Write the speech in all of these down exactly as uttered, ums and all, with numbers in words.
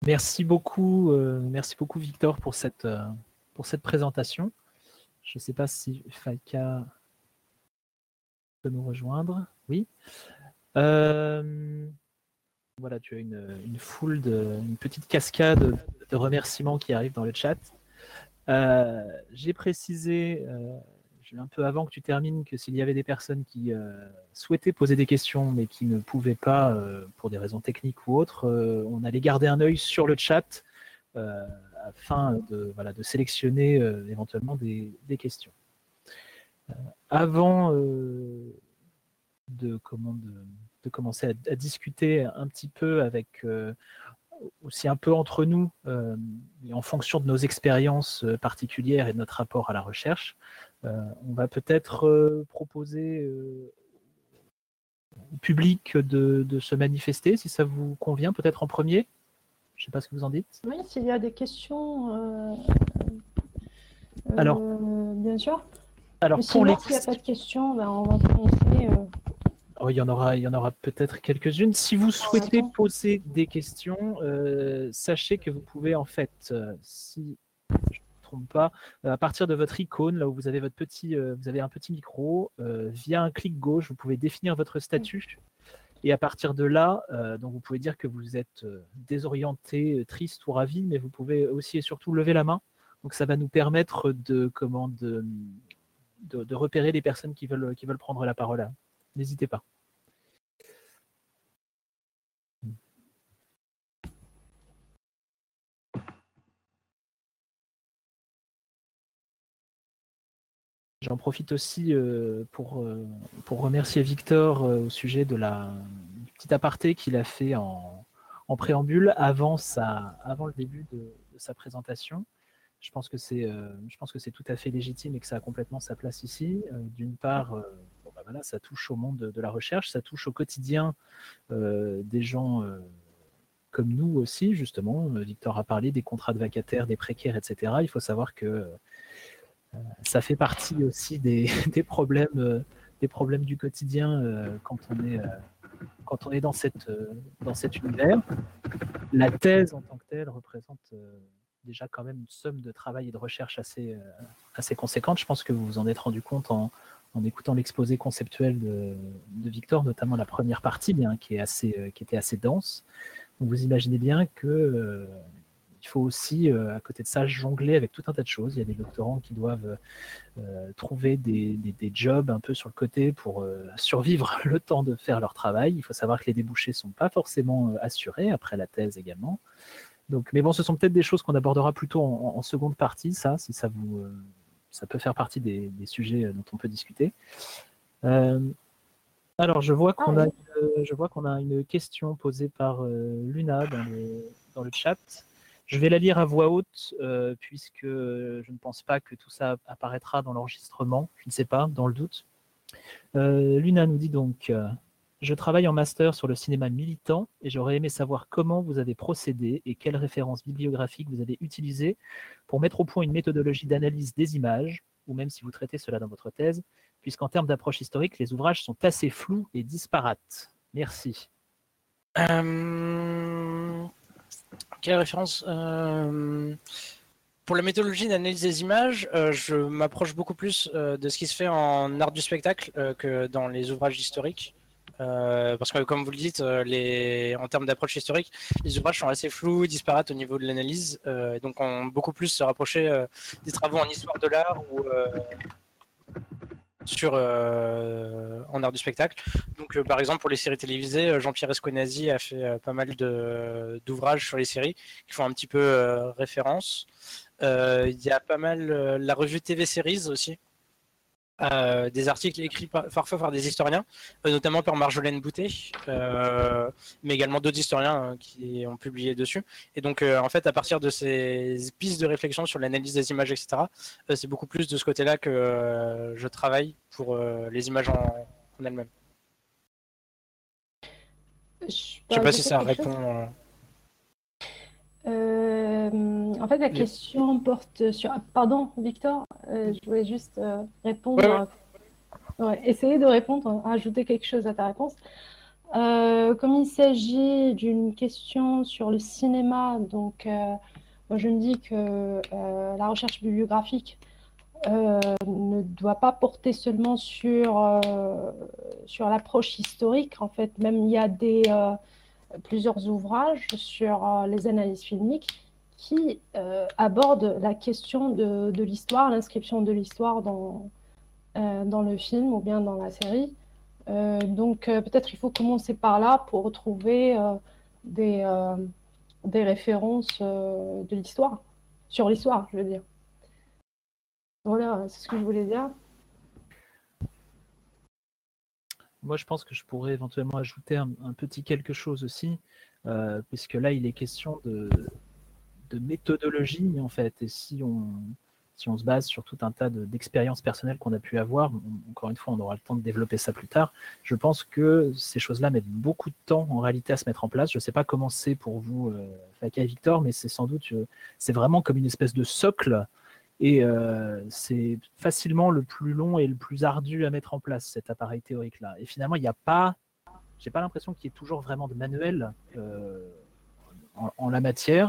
Merci beaucoup, euh, merci beaucoup Victor pour cette, euh, pour cette présentation. Je ne sais pas si Falca peut nous rejoindre. Oui. Euh, voilà, tu as une, une foule, de, une petite cascade de remerciements qui arrivent dans le chat. Euh, J'ai précisé, euh, un peu avant que tu termines, que s'il y avait des personnes qui euh, souhaitaient poser des questions mais qui ne pouvaient pas, euh, pour des raisons techniques ou autres, euh, on allait garder un œil sur le chat euh, afin de, voilà, de sélectionner euh, éventuellement des, des questions. Euh, avant euh, de, comment, de, de commencer à, à discuter un petit peu avec... Euh, aussi un peu entre nous, euh, et en fonction de nos expériences particulières et de notre rapport à la recherche, euh, on va peut-être euh, proposer euh, au public de, de se manifester, si ça vous convient, peut-être en premier. Je ne sais pas ce que vous en dites. Oui, s'il y a des questions, euh, euh, alors, bien sûr. Alors, Mais pour sinon, les... s'il n'y a pas de questions, ben, on va commencer. Euh... Oh, il y en aura, il y en aura peut-être quelques-unes. Si vous souhaitez poser des questions, euh, sachez que vous pouvez en fait, euh, si je ne me trompe pas, à partir de votre icône, là où vous avez votre petit, euh, vous avez un petit micro, euh, via un clic gauche, vous pouvez définir votre statut. Et à partir de là, euh, donc vous pouvez dire que vous êtes euh, désorienté, triste ou ravi, mais vous pouvez aussi et surtout lever la main. Donc ça va nous permettre de, comment, de, de, de repérer les personnes qui veulent, qui veulent prendre la parole. N'hésitez pas. J'en profite aussi euh, pour, euh, pour remercier Victor euh, au sujet de la du petit aparté qu'il a fait en, en préambule avant, sa, avant le début de, de sa présentation. Je pense que c'est euh, je pense que c'est tout à fait légitime et que ça a complètement sa place ici. Euh, D'une part, euh, bon, bah voilà, ça touche au monde de, de la recherche, ça touche au quotidien euh, des gens euh, comme nous aussi, justement. Victor a parlé des contrats de vacataires, des précaires, et cetera. Il faut savoir que euh, ça fait partie aussi des, des problèmes, euh, des problèmes du quotidien euh, quand on est, euh, quand on est dans, cette, euh, dans cet univers. La thèse en tant que telle représente euh, déjà quand même une somme de travail et de recherche assez, euh, assez conséquente. Je pense que vous vous en êtes rendu compte en, en écoutant l'exposé conceptuel de, de Victor, notamment la première partie, bien, qui, est assez, euh, qui était assez dense. Donc vous imaginez bien que euh, il faut aussi, euh, à côté de ça, jongler avec tout un tas de choses. Il y a des doctorants qui doivent euh, trouver des, des, des jobs un peu sur le côté pour euh, survivre le temps de faire leur travail. Il faut savoir que les débouchés ne sont pas forcément euh, assurés, après la thèse également. Donc, mais bon, ce sont peut-être des choses qu'on abordera plutôt en, en seconde partie, ça, si ça vous, euh, ça peut faire partie des, des sujets dont on peut discuter. Euh, alors, je vois qu'on a, euh, je vois qu'on a une question posée par euh, Luna dans le, dans le chat. Je vais la lire à voix haute, euh, puisque je ne pense pas que tout ça apparaîtra dans l'enregistrement. Je ne sais pas, dans le doute. Euh, Luna nous dit donc euh, « Je travaille en master sur le cinéma militant et j'aurais aimé savoir comment vous avez procédé et quelles références bibliographiques vous avez utilisées pour mettre au point une méthodologie d'analyse des images, ou même si vous traitez cela dans votre thèse, puisqu'en termes d'approche historique, les ouvrages sont assez flous et disparates. Merci. » Euh... Quelle référence euh... Pour la méthodologie d'analyse des images, euh, je m'approche beaucoup plus euh, de ce qui se fait en art du spectacle euh, que dans les ouvrages historiques. Euh, parce que comme vous le dites, euh, les... en termes d'approche historique, les ouvrages sont assez flous, disparates au niveau de l'analyse. Euh, donc on beaucoup plus se rapprocher euh, des travaux en histoire de l'art ou euh, sur euh, en art du spectacle. Donc euh, par exemple pour les séries télévisées, Jean-Pierre Esquenazi a fait euh, pas mal de d'ouvrages sur les séries qui font un petit peu euh, référence. Il euh, y a pas mal euh, la revue T V Series aussi. Euh, des articles écrits par, parfois par des historiens, euh, notamment par Marjolaine Boutet, euh, mais également d'autres historiens euh, qui ont publié dessus. Et donc, euh, en fait, à partir de ces pistes de réflexion sur l'analyse des images, et cetera, euh, c'est beaucoup plus de ce côté-là que euh, je travaille pour euh, les images en, en elles-mêmes. Je ne sais pas si ça répond. Euh, en fait, la question porte sur... Pardon, Victor, euh, je voulais juste euh, répondre... Ouais, ouais. Ouais, essayer de répondre, ajouter quelque chose à ta réponse. Euh, comme il s'agit d'une question sur le cinéma, donc euh, moi je me dis que euh, la recherche bibliographique euh, ne doit pas porter seulement sur, euh, sur l'approche historique. En fait, même il y a des, euh, plusieurs ouvrages sur euh, les analyses filmiques qui euh, abordent la question de, de l'histoire, l'inscription de l'histoire dans, euh, dans le film ou bien dans la série. Euh, donc euh, peut-être il faut commencer par là pour retrouver euh, des, euh, des références euh, de l'histoire, sur l'histoire, je veux dire. Voilà, c'est ce que je voulais dire. Moi, je pense que je pourrais éventuellement ajouter un, un petit quelque chose aussi, euh, puisque là, il est question de, de méthodologie, en fait. Et si on, si on se base sur tout un tas de- d'expériences personnelles qu'on a pu avoir, on- encore une fois, on aura le temps de développer ça plus tard, je pense que ces choses-là mettent beaucoup de temps, en réalité, à se mettre en place. Je ne sais pas comment c'est pour vous, euh, Faka et Victor, mais c'est sans doute, euh, c'est vraiment comme une espèce de socle. Et euh, c'est facilement le plus long et le plus ardu à mettre en place, cet appareil théorique-là. Et finalement, il n'y a pas, j'ai pas l'impression qu'il y ait toujours vraiment de manuel euh, en, en la matière.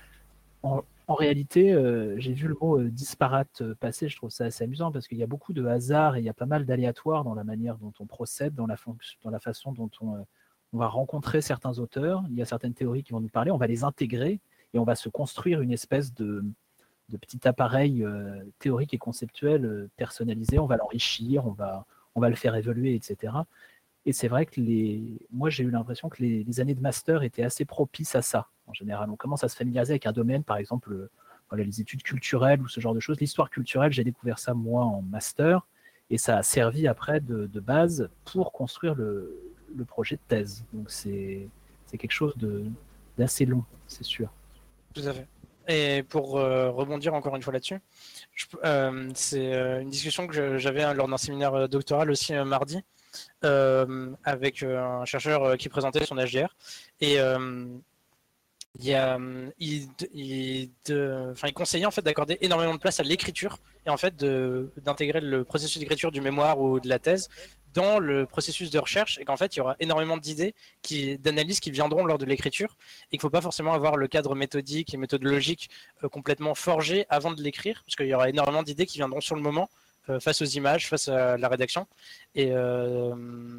En, en réalité, euh, j'ai vu le mot euh, disparate euh, passer, je trouve ça assez amusant parce qu'il y a beaucoup de hasard et il y a pas mal d'aléatoires dans la manière dont on procède, dans la, fonction, dans la façon dont on, euh, on va rencontrer certains auteurs. Il y a certaines théories qui vont nous parler, on va les intégrer et on va se construire une espèce de, de petit appareil euh, théorique et conceptuel euh, personnalisé. On va l'enrichir, on va, on va le faire évoluer, et cetera. Et c'est vrai que les... moi, j'ai eu l'impression que les, les années de master étaient assez propices à ça, en général. On commence à se familiariser avec un domaine, par exemple, euh, voilà, les études culturelles ou ce genre de choses. L'histoire culturelle, j'ai découvert ça, moi, en master, et ça a servi après de, de base pour construire le, le projet de thèse. Donc, c'est quelque chose d'assez long, c'est sûr. Tout à fait. Et pour euh, rebondir encore une fois là-dessus, euh, c'est euh, une discussion que j'avais lors d'un séminaire doctoral aussi euh, mardi, euh, avec euh, un chercheur euh, qui présentait son H D R. Et euh, il, a, il, il, de, il conseillait en fait d'accorder énormément de place à l'écriture et en fait d'intégrer le processus d'écriture du mémoire ou de la thèse dans le processus de recherche, et qu'en fait il y aura énormément d'idées, d'analyses qui viendront lors de l'écriture, et qu'il ne faut pas forcément avoir le cadre méthodique et méthodologique euh, complètement forgé avant de l'écrire, parce qu'il y aura énormément d'idées qui viendront sur le moment, euh, face aux images, face à la rédaction. Et euh,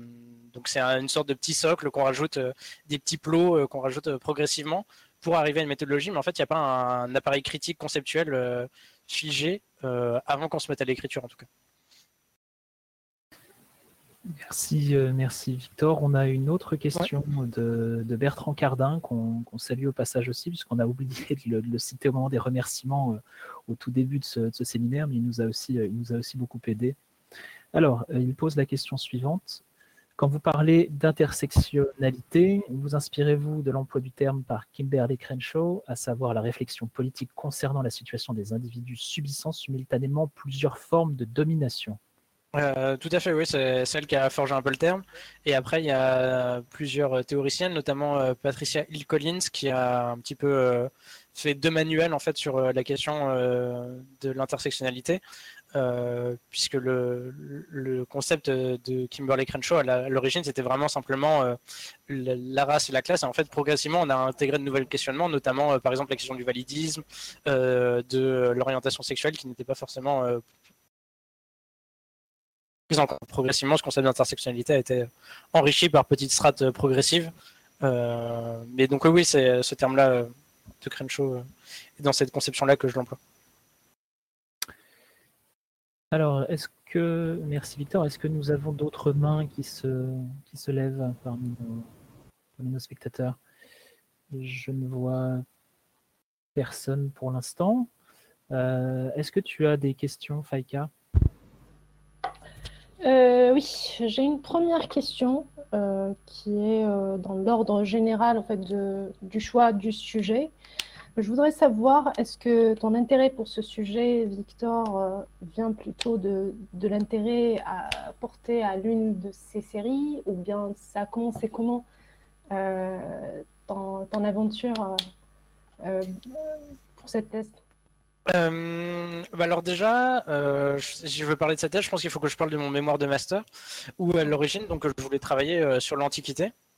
donc c'est un, une sorte de petit socle qu'on rajoute, euh, des petits plots euh, qu'on rajoute euh, progressivement pour arriver à une méthodologie, mais en fait il n'y a pas un, un appareil critique conceptuel euh, figé euh, avant qu'on se mette à l'écriture en tout cas. Merci, euh, merci Victor. On a une autre question ouais. de, de Bertrand Cardin qu'on qu'on salue au passage aussi, puisqu'on a oublié de le, de le citer au moment des remerciements euh, au tout début de ce, de ce séminaire, mais il nous, a aussi, euh, il nous a aussi beaucoup aidé. Alors, euh, il pose la question suivante. Quand vous parlez d'intersectionnalité, vous inspirez-vous de l'emploi du terme par Kimberlé Crenshaw, à savoir la réflexion politique concernant la situation des individus subissant simultanément plusieurs formes de domination? Euh, tout à fait, oui, c'est celle qui a forgé un peu le terme. Et après, il y a plusieurs théoriciennes, notamment euh, Patricia Hill Collins, qui a un petit peu euh, fait deux manuels en fait sur euh, la question euh, de l'intersectionnalité, euh, puisque le, le concept de Kimberlé Crenshaw à l'origine, c'était vraiment simplement euh, la, la race et la classe. Et en fait, progressivement, on a intégré de nouveaux questionnements, notamment euh, par exemple la question du validisme, euh, de l'orientation sexuelle, qui n'était pas forcément euh, encore progressivement, ce concept d'intersectionnalité a été enrichi par petites strates progressives. Euh, mais donc oui, c'est ce terme-là de Crenshaw et dans cette conception-là que je l'emploie. Alors, est-ce que, merci Victor, est-ce que nous avons d'autres mains qui se, qui se lèvent parmi nos, parmi nos spectateurs? Je ne vois personne pour l'instant. Euh, est-ce que tu as des questions, Faïka? Euh, oui, j'ai une première question euh, qui est euh, dans l'ordre général en fait, de, du choix du sujet. Je voudrais savoir, est-ce que ton intérêt pour ce sujet, Victor, euh, vient plutôt de, de l'intérêt à porter à l'une de ces séries, ou bien ça a commencé comment euh, ton, ton aventure euh, pour cette thèse? Euh, bah alors déjà, euh, si je veux parler de cette thèse, je pense qu'il faut que je parle de mon mémoire de master, où à l'origine, donc je voulais travailler euh, sur l'Antiquité.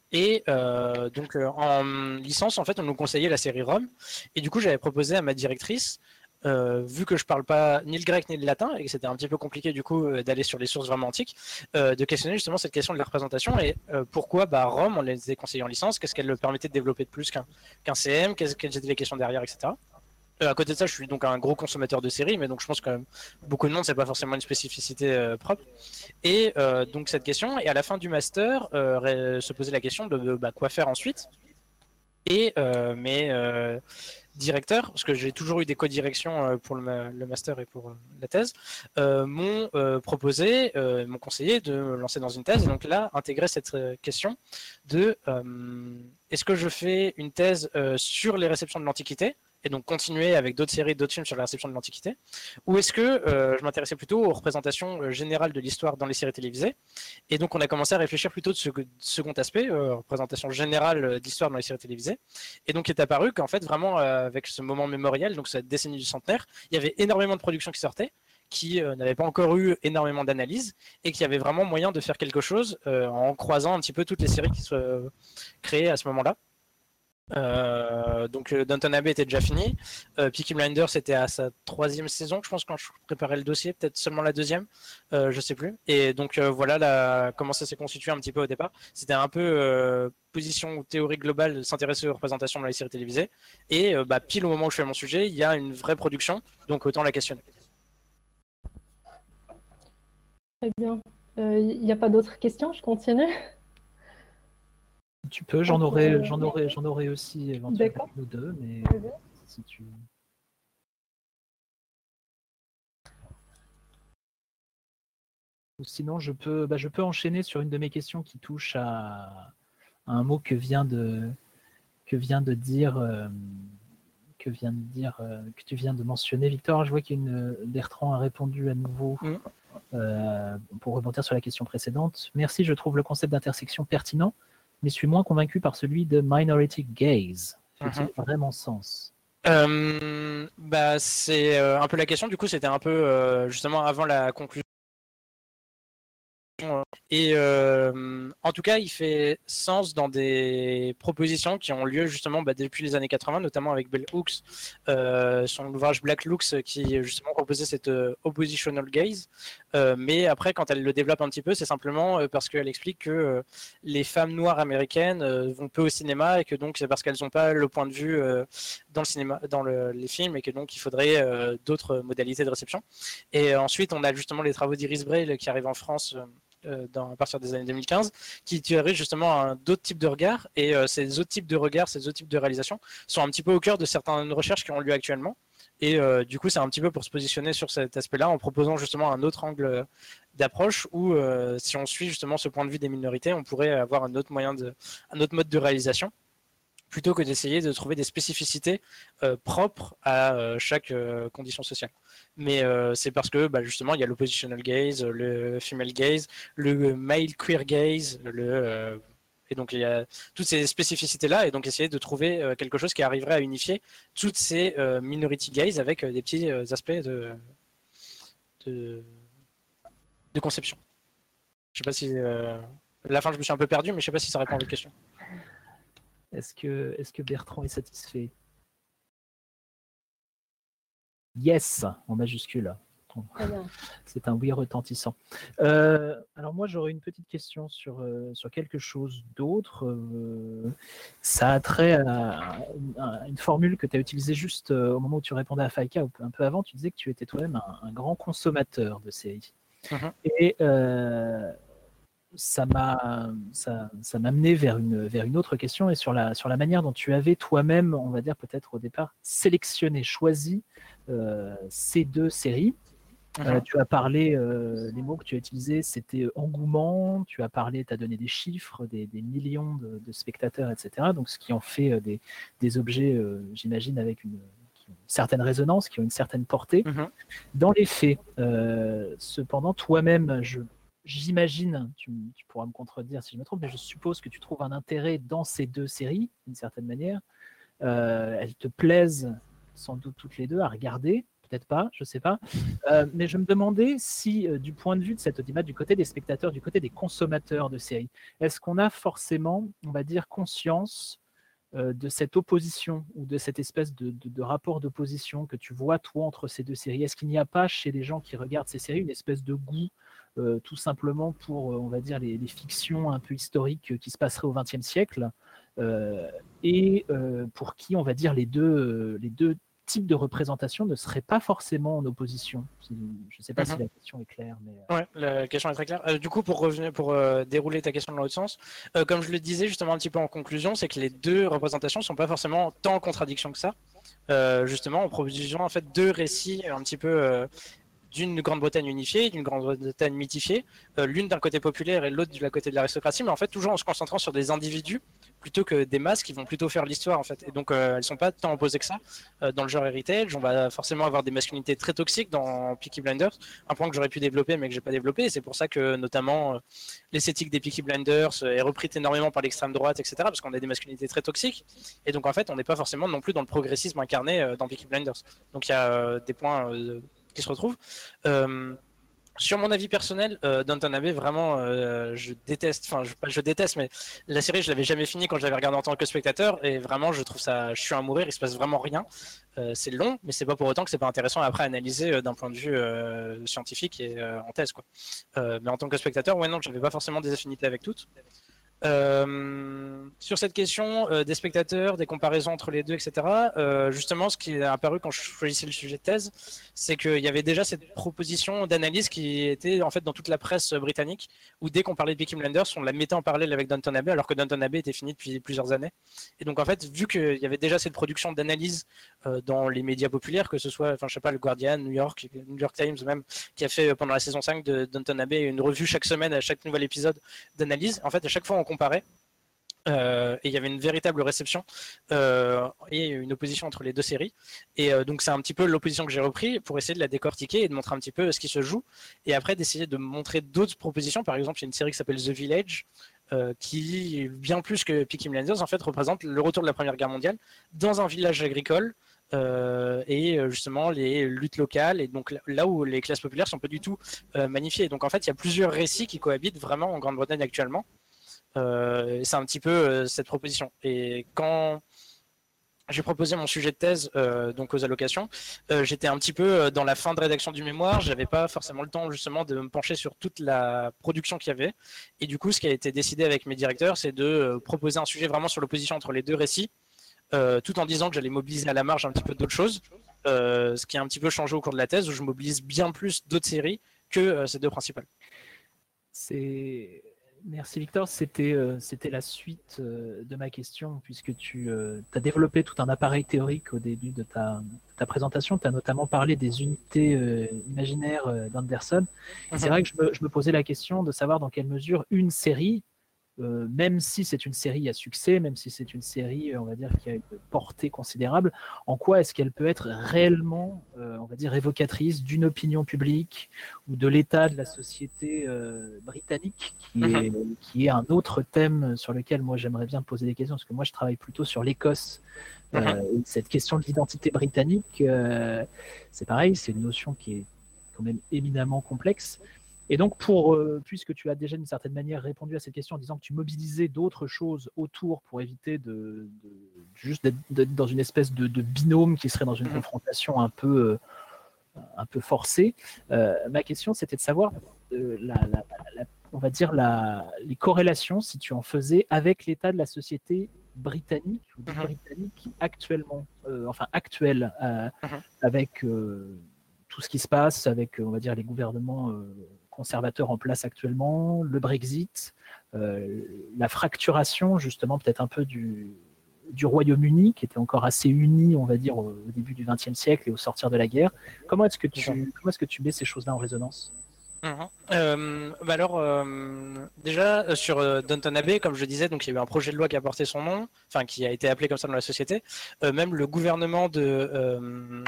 Et euh, donc euh, en licence, en fait, on nous conseillait la série Rome. Et du coup, j'avais proposé à ma directrice, euh, vu que je parle pas ni le grec ni le latin et que c'était un petit peu compliqué du coup euh, d'aller sur les sources vraiment antiques, euh, de questionner justement cette question de la représentation et euh, pourquoi bah, Rome, on les était conseillés en licence, qu'est-ce qu'elle permettait de développer de plus qu'un qu'un C M, quelles, quelles étaient les questions derrière, et cetera. Euh, à côté de ça, je suis donc un gros consommateur de séries, mais donc je pense que beaucoup de monde, c'est pas forcément une spécificité euh, propre. Et euh, donc cette question, et à la fin du master, euh, se poser la question de, de bah, quoi faire ensuite. Et euh, mes euh, directeurs, parce que j'ai toujours eu des co-directions euh, pour le, le master et pour euh, la thèse, euh, m'ont euh, proposé, euh, m'ont conseillé de me lancer dans une thèse, et donc là, intégrer cette euh, question de euh, est-ce que je fais une thèse euh, sur les réceptions de l'Antiquité, et donc continuer avec d'autres séries, d'autres films sur la réception de l'Antiquité, ou est-ce que euh, je m'intéressais plutôt aux représentations euh, générales de l'histoire dans les séries télévisées. Et donc on a commencé à réfléchir plutôt de ce second aspect, euh, représentation générale d'histoire dans les séries télévisées, et donc il est apparu qu'en fait vraiment euh, avec ce moment mémoriel, donc cette décennie du centenaire, il y avait énormément de productions qui sortaient, qui euh, n'avaient pas encore eu énormément d'analyse, et qu'il y avait vraiment moyen de faire quelque chose euh, en croisant un petit peu toutes les séries qui se créaient à ce moment-là. Euh, donc euh, Downton Abbey était déjà fini, euh, Peaky Blinders c'était à sa troisième saison, je pense, quand je préparais le dossier, peut-être seulement la deuxième, euh, je sais plus. Et donc euh, voilà la, comment ça s'est constitué un petit peu au départ. C'était un peu euh, position ou théorie globale de s'intéresser aux représentations dans les séries télévisées. Et euh, bah, pile au moment où je fais mon sujet, il y a une vraie production, donc autant la questionner. Très bien. Il euh, n'y a pas d'autres questions, je continue. Tu peux, j'en aurais, j'en aurais, j'en aurais aussi éventuellement une ou deux, mais euh, si tu. Ou sinon, je peux, bah, je peux enchaîner sur une de mes questions qui touche à, à un mot que vient de, que vient de dire, euh, que vient de dire, euh, que tu viens de mentionner, Victor. Je vois qu'une Bertrand a répondu à nouveau. Mmh. Euh, pour rebondir sur la question précédente. Merci, je trouve le concept d'intersection pertinent, mais suis moins convaincu par celui de minority gaze. Fait-il mm-hmm. vraiment sens? euh, bah, C'est euh, un peu la question. Du coup, c'était un peu euh, justement avant la conclusion. Et euh, en tout cas, il fait sens dans des propositions qui ont lieu justement bah, depuis les années quatre-vingts, notamment avec Bell Hooks, euh, son ouvrage Black Looks, qui justement proposait cette euh, oppositional gaze. Euh, mais après, quand elle le développe un petit peu, c'est simplement euh, parce qu'elle explique que euh, les femmes noires américaines euh, vont peu au cinéma et que donc c'est parce qu'elles n'ont pas le point de vue euh, dans le cinéma, dans le, les films, et que donc il faudrait euh, d'autres modalités de réception. Et ensuite, on a justement les travaux d'Iris Bray qui arrivent en France. Euh, Dans, à partir des années deux mille quinze, qui théorise justement d'autres types de regards, et euh, ces autres types de regards, ces autres types de réalisations sont un petit peu au cœur de certaines recherches qui ont lieu actuellement, et euh, du coup c'est un petit peu pour se positionner sur cet aspect-là en proposant justement un autre angle d'approche où euh, si on suit justement ce point de vue des minorités, on pourrait avoir un autre moyen de, un autre mode de réalisation, plutôt que d'essayer de trouver des spécificités euh, propres à euh, chaque euh, condition sociale. Mais euh, c'est parce que bah, justement il y a l'oppositional gaze, le female gaze, le male queer gaze, le, euh, et donc il y a toutes ces spécificités-là, et donc essayer de trouver euh, quelque chose qui arriverait à unifier toutes ces euh, minority gaze avec euh, des petits euh, aspects de, de, de conception. Je sais pas si... Euh, à la fin je me suis un peu perdu, mais je sais pas si ça répond à votre question. Est-ce que, est-ce que Bertrand est satisfait? Yes, en majuscule. C'est un oui retentissant. Euh, alors moi, j'aurais une petite question sur, euh, sur quelque chose d'autre. Euh, ça a trait à, à une formule que tu as utilisée juste euh, au moment où tu répondais à Faïka, un peu avant. Tu disais que tu étais toi-même un, un grand consommateur de séries. Mm-hmm. Et euh, ça m'a ça, ça m'a amené vers une, vers une autre question, et sur la, sur la manière dont tu avais toi-même, on va dire peut-être au départ, sélectionné, choisi euh, ces deux séries. Uh-huh. Euh, tu as parlé, euh, les mots que tu as utilisés, c'était engouement, tu as parlé, tu as donné des chiffres, des, des millions de, de spectateurs, et cetera. Donc ce qui en fait euh, des, des objets, euh, j'imagine, avec une, qui ont une certaine résonance, qui ont une certaine portée. Uh-huh. Dans les faits, euh, cependant, toi-même, je J'imagine, tu, tu pourras me contredire si je me trompe, mais je suppose que tu trouves un intérêt dans ces deux séries, d'une certaine manière. Euh, elles te plaisent sans doute toutes les deux à regarder. peut-être pas, je sais pas. Euh, mais je me demandais si, euh, du point de vue de cet audimat, du côté des spectateurs, du côté des consommateurs de séries, est-ce qu'on a forcément, on va dire, conscience euh, de cette opposition ou de cette espèce de, de, de rapport d'opposition que tu vois, toi, entre ces deux séries? Est-ce qu'il n'y a pas chez les gens qui regardent ces séries une espèce de goût euh, tout simplement pour, euh, on va dire, les, les fictions un peu historiques euh, qui se passeraient au vingtième siècle euh, et euh, pour qui, on va dire, les deux, euh, les deux types de représentation ne seraient pas forcément en opposition? Je ne sais pas mm-hmm. si la question est claire. Mais... Ouais, la question est très claire. Euh, du coup, pour revenir, pour euh, dérouler ta question dans l'autre sens, euh, comme je le disais justement un petit peu en conclusion, c'est que les deux représentations ne sont pas forcément tant en contradiction que ça. Euh, justement, en proposant en fait deux récits un petit peu euh, d'une Grande-Bretagne unifiée, d'une Grande-Bretagne mythifiée, euh, l'une d'un côté populaire et l'autre du côté de l'aristocratie, mais en fait toujours en se concentrant sur des individus plutôt que des masses qui vont plutôt faire l'histoire en fait. Et donc euh, elles sont pas tant opposées que ça. Euh, dans le genre heritage, on va forcément avoir des masculinités très toxiques dans Peaky Blinders, un point que j'aurais pu développer mais que j'ai pas développé. Et c'est pour ça que notamment euh, l'esthétique des Peaky Blinders est reprise énormément par l'extrême droite, et cetera. Parce qu'on a des masculinités très toxiques. Et donc en fait on n'est pas forcément non plus dans le progressisme incarné euh, dans Peaky Blinders. Donc il y a euh, des points euh, qui se retrouvent. Euh, sur mon avis personnel, euh, Downton Abbey, vraiment, euh, je déteste, enfin, je, je déteste, mais la série, je l'avais jamais finie quand je l'avais regardée en tant que spectateur, et vraiment, je trouve ça, je suis à mourir, il se passe vraiment rien. Euh, c'est long, mais c'est pas pour autant que c'est pas intéressant après à analyser euh, d'un point de vue euh, scientifique et euh, en thèse, quoi. Euh, mais en tant que spectateur, ouais, non, j'avais pas forcément des affinités avec toutes. Euh, sur cette question euh, des spectateurs, des comparaisons entre les deux, et cetera. Euh, justement, ce qui est apparu quand je choisissais le sujet de thèse, c'est qu'il y avait déjà cette proposition d'analyse qui était en fait dans toute la presse britannique, où dès qu'on parlait de Peaky Blinders, on la mettait en parallèle avec Downton Abbey, alors que Downton Abbey était fini depuis plusieurs années. Et donc en fait, vu qu'il y avait déjà cette production d'analyse euh, dans les médias populaires, que ce soit, enfin je sais pas, le Guardian, New York, New York Times même, qui a fait pendant la saison cinq de Downton Abbey une revue chaque semaine à chaque nouvel épisode d'analyse. En fait, à chaque fois on comparait. Euh, et il y avait une véritable réception euh, et une opposition entre les deux séries. Et euh, donc c'est un petit peu l'opposition que j'ai repris pour essayer de la décortiquer et de montrer un petit peu ce qui se joue. Et après d'essayer de montrer d'autres propositions. Par exemple, il y a une série qui s'appelle The Village, euh, qui, bien plus que Peaky Blinders, en fait, représente le retour de la Première Guerre mondiale dans un village agricole. Euh, et justement les luttes locales, et donc là où les classes populaires sont pas du tout euh, magnifiées. Donc en fait, il y a plusieurs récits qui cohabitent vraiment en Grande-Bretagne actuellement. Euh, c'est un petit peu euh, cette proposition. Et quand j'ai proposé mon sujet de thèse euh, donc aux allocations, euh, j'étais un petit peu dans la fin de rédaction du mémoire. J'avais pas forcément le temps justement de me pencher sur toute la production qu'il y avait. Et du coup, ce qui a été décidé avec mes directeurs, c'est de euh, proposer un sujet vraiment sur l'opposition entre les deux récits, euh, tout en disant que j'allais mobiliser à la marge un petit peu d'autres choses. Euh, ce qui a un petit peu changé au cours de la thèse, où je mobilise bien plus d'autres séries que euh, ces deux principales. C'est... Merci Victor, c'était euh, c'était la suite euh, de ma question, puisque tu euh, as développé tout un appareil théorique au début de ta, ta présentation. Tu as notamment parlé des unités euh, imaginaires euh, d'Anderson. Mm-hmm. C'est vrai que je me, je me posais la question de savoir dans quelle mesure une série, euh, même si c'est une série à succès, même si c'est une série, on va dire, qui a une portée considérable, en quoi est-ce qu'elle peut être réellement, euh, on va dire, évocatrice d'une opinion publique ou de l'état de la société euh, britannique, qui, mm-hmm. est, qui est un autre thème sur lequel moi j'aimerais bien poser des questions, parce que moi je travaille plutôt sur l'Écosse. Mm-hmm. Euh, cette question de l'identité britannique, euh, c'est pareil, c'est une notion qui est quand même éminemment complexe. Et donc, pour, euh, puisque tu as déjà d'une certaine manière répondu à cette question en disant que tu mobilisais d'autres choses autour pour éviter de, de juste d'être, d'être dans une espèce de, de binôme qui serait dans une mmh. confrontation un peu, euh, un peu forcée, euh, ma question c'était de savoir, euh, la, la, la, on va dire, la, les corrélations, si tu en faisais, avec l'état de la société britannique ou mmh. britannique actuellement, euh, enfin actuelle, euh, mmh. avec euh, tout ce qui se passe, avec, on va dire, les gouvernements euh, conservateurs en place actuellement, le Brexit, euh, la fracturation justement peut-être un peu du, du Royaume-Uni qui était encore assez uni, on va dire, au, au début du vingtième siècle et au sortir de la guerre. Comment est-ce que tu, comment est-ce que tu mets ces choses-là en résonance ? Mmh. Euh, bah alors euh, déjà sur euh, Downton Abbey, comme je disais, donc il y a eu un projet de loi qui a porté son nom, enfin qui a été appelé comme ça dans la société. Euh, même le gouvernement de euh,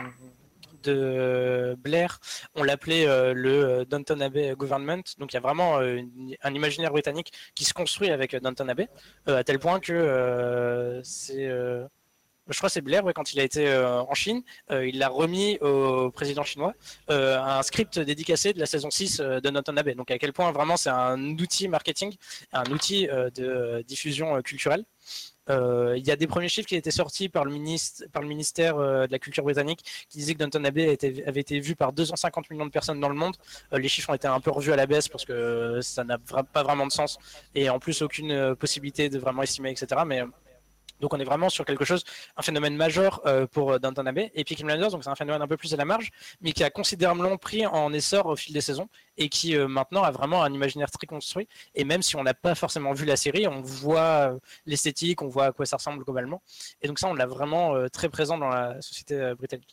de Blair, on l'appelait euh, le Downton Abbey Government. Donc il y a vraiment euh, une, un imaginaire britannique qui se construit avec Downton Abbey, euh, à tel point que euh, c'est euh, je crois que c'est Blair, ouais, quand il a été euh, en Chine, euh, il l'a remis au président chinois euh, un script dédicacé de la saison six euh, de Downton Abbey. Donc à quel point vraiment c'est un outil marketing, un outil euh, de euh, diffusion euh, culturelle. Euh, il y a des premiers chiffres qui étaient sortis par le, ministre, par le ministère euh, de la Culture britannique qui disaient que Downton Abbey a été, avait été vu par deux cent cinquante millions de personnes dans le monde. Euh, les chiffres ont été un peu revus à la baisse parce que euh, ça n'a vra- pas vraiment de sens et en plus aucune euh, possibilité de vraiment estimer, et cetera. Mais donc on est vraiment sur quelque chose, un phénomène majeur euh, pour Downton Abbey. Et Peaky Blinders, donc c'est un phénomène un peu plus à la marge, mais qui a considérablement pris en essor au fil des saisons et qui euh, maintenant a vraiment un imaginaire très construit. Et même si on n'a pas forcément vu la série, on voit euh, l'esthétique, on voit à quoi ça ressemble globalement. Et donc ça, on l'a vraiment euh, très présent dans la société euh, britannique.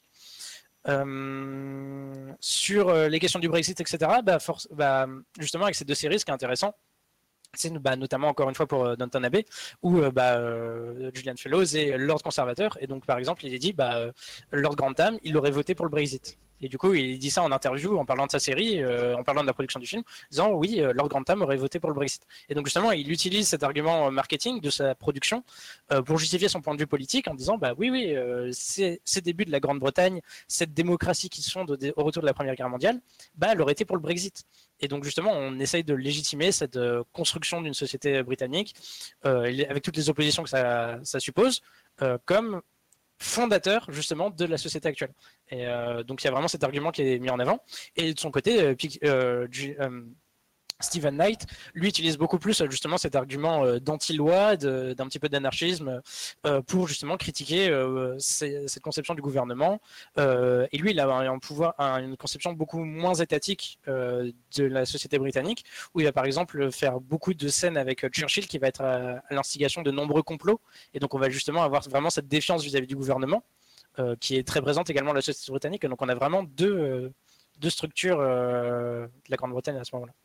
Euh, sur euh, les questions du Brexit, et cetera, bah, force, bah, justement avec ces deux séries, ce qui est intéressant, c'est bah, notamment encore une fois pour euh, Downton Abbey où euh, bah, euh, Julian Fellowes est Lord conservateur et donc par exemple il est dit bah, euh, Lord Grantham il aurait voté pour le Brexit et du coup il dit ça en interview en parlant de sa série, euh, en parlant de la production du film, disant oui euh, Lord Grantham aurait voté pour le Brexit et donc justement il utilise cet argument marketing de sa production euh, pour justifier son point de vue politique en disant bah oui oui euh, ces, ces débuts de la Grande-Bretagne, cette démocratie qui se fonde au, au retour de la Première Guerre mondiale, bah elle aurait été pour le Brexit. Et donc justement, on essaye de légitimer cette euh, construction d'une société britannique, euh, avec toutes les oppositions que ça, ça suppose, euh, comme fondateur justement de la société actuelle. Et euh, donc il y a vraiment cet argument qui est mis en avant. Et de son côté, euh, euh, euh, Stephen Knight, lui, utilise beaucoup plus justement cet argument euh, d'anti-loi, de, d'un petit peu d'anarchisme, euh, pour justement critiquer euh, ces, cette conception du gouvernement. Euh, et lui, il a un pouvoir, un, une conception beaucoup moins étatique euh, de la société britannique, où il va par exemple faire beaucoup de scènes avec Churchill, qui va être à, à l'instigation de nombreux complots. Et donc, on va justement avoir vraiment cette défiance vis-à-vis du gouvernement, euh, qui est très présente également dans la société britannique. Et donc, on a vraiment deux, euh, deux structures euh, de la Grande-Bretagne à ce moment-là.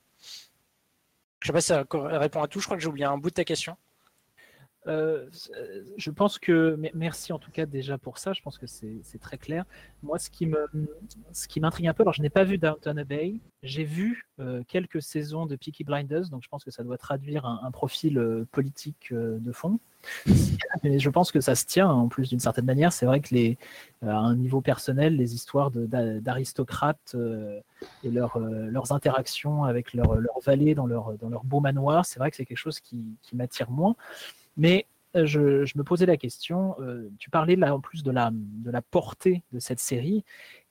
Je sais pas si ça répond à tout, je crois que j'ai oublié un bout de ta question. Euh, je pense que, merci en tout cas déjà pour ça, je pense que c'est, c'est très clair. Moi, ce qui, me, ce qui m'intrigue un peu, alors je n'ai pas vu Downton Abbey, j'ai vu euh, quelques saisons de Peaky Blinders, donc je pense que ça doit traduire un, un profil euh, politique euh, de fond. Mais je pense que ça se tient en plus d'une certaine manière. C'est vrai que les, euh, à un niveau personnel, les histoires de, d'aristocrates euh, et leur, euh, leurs interactions avec leurs leur valets dans leur, dans leur beau manoir, c'est vrai que c'est quelque chose qui, qui m'attire moins. Mais euh, je, je me posais la question, euh, tu parlais là en plus de la, de la portée de cette série,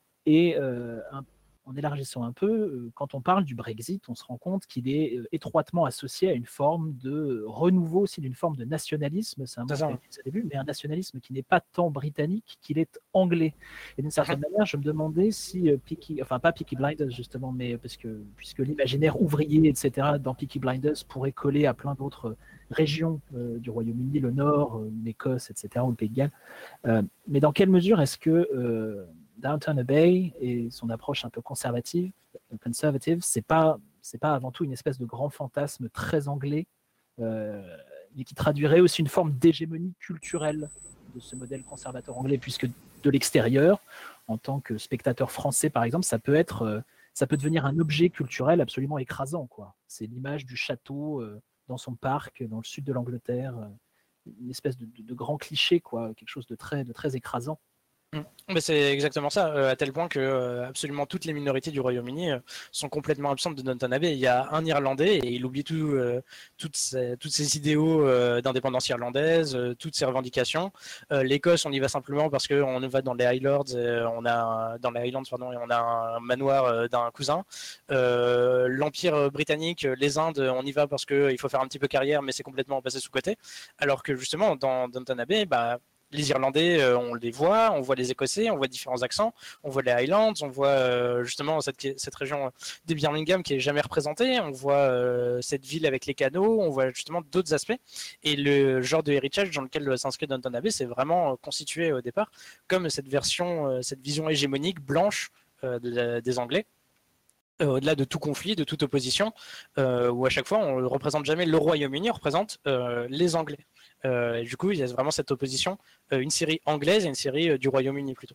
et euh, un, en élargissant un peu, euh, quand on parle du Brexit, on se rend compte qu'il est euh, étroitement associé à une forme de renouveau aussi, d'une forme de nationalisme, c'est un mot que j'ai dit au début, mais un nationalisme qui n'est pas tant britannique qu'il est anglais. Et d'une certaine manière, je me demandais si euh, Peaky, enfin pas Peaky Blinders justement, mais parce que puisque l'imaginaire ouvrier, et cetera, dans Peaky Blinders pourrait coller à plein d'autres régions euh, du Royaume-Uni, le Nord, euh, l'Écosse, et cetera, ou le Pays de Galles. Euh, mais dans quelle mesure est-ce que euh, Downton Abbey et son approche un peu conservative, conservative, c'est pas, c'est pas avant tout une espèce de grand fantasme très anglais, euh, mais qui traduirait aussi une forme d'hégémonie culturelle de ce modèle conservateur anglais, puisque de l'extérieur, en tant que spectateur français par exemple, ça peut être, euh, ça peut devenir un objet culturel absolument écrasant, quoi. C'est l'image du château euh, dans son parc, dans le sud de l'Angleterre, euh, une espèce de, de, de grand cliché, quoi, quelque chose de très, de très écrasant. Mais c'est exactement ça, euh, à tel point que euh, absolument toutes les minorités du Royaume-Uni euh, sont complètement absentes de Downton Abbey. Il y a un Irlandais et il oublie tout, euh, toutes, ces, toutes ces idéaux euh, d'indépendance irlandaise, euh, toutes ces revendications. Euh, L'Écosse, on y va simplement parce qu'on va dans les Highlands, euh, on a dans les Highlands, pardon, et on a un manoir euh, d'un cousin. Euh, L'Empire britannique, les Indes, on y va parce qu'il faut faire un petit peu carrière, mais c'est complètement passé sous côté. Alors que justement, dans Downton Abbey, bah les Irlandais, euh, on les voit, on voit les Écossais, on voit différents accents, on voit les Highlands, on voit euh, justement cette, cette région des Birmingham qui est jamais représentée, on voit euh, cette ville avec les canaux, on voit justement d'autres aspects. Et le genre de héritage dans lequel s'inscrit Downton Abbey, c'est vraiment constitué au départ comme cette version, euh, cette vision hégémonique blanche euh, de la, des Anglais. Euh, au-delà de tout conflit, de toute opposition, euh, où à chaque fois on ne représente jamais le Royaume-Uni, on représente euh, les Anglais. Euh, et du coup, il y a vraiment cette opposition, euh, une série anglaise et une série euh, du Royaume-Uni plutôt.